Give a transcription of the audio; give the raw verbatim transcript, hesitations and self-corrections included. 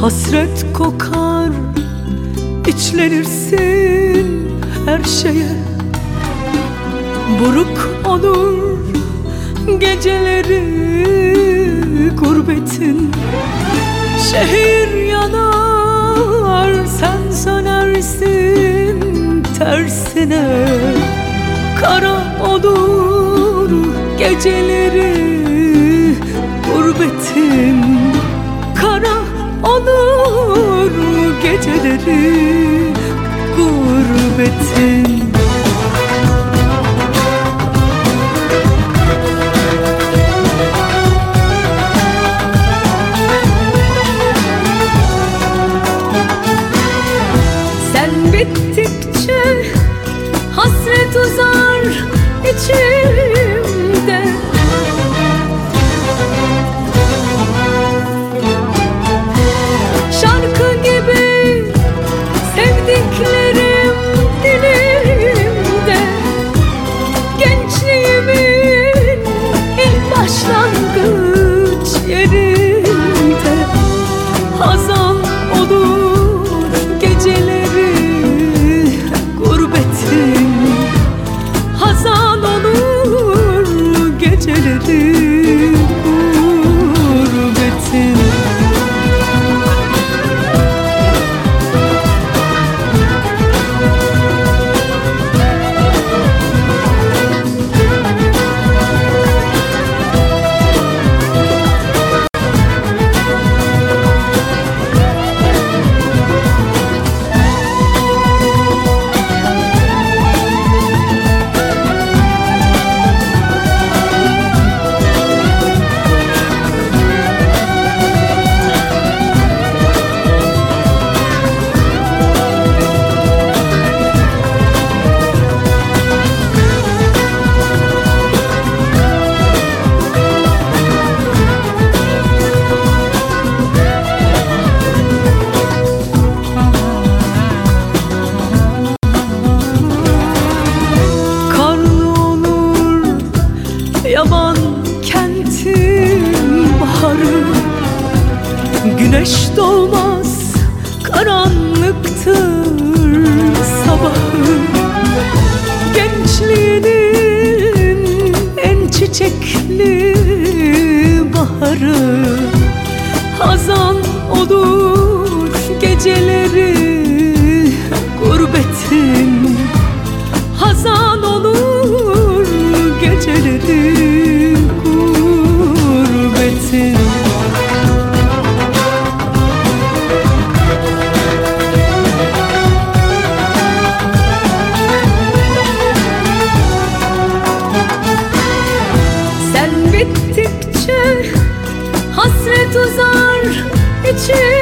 Hasret kokar, içlenirsin her şeye. Buruk olur geceleri gurbetin. Şehir yanar, sen sönersin tersine. Kara olur geceleri gurbetin. Kara olur geceleri gurbetin. Sen bittikçe hasret uzar içimde. Şarkı gibi sevdiklerim dilimde. Gençliğimin ilk başlangıç yerinde. Hazan olur geceleri gurbetin. Hazan olur geceleri gurbetin. Yaban kentin baharı. Güneş doğmaz, karanlıktır sabahı. Gençliğinin en çiçekli baharı. Hazan olur geceleri gurbetin. Hazan olur geceleri gurbetin. Sen bittikçe hasret uzar içimde.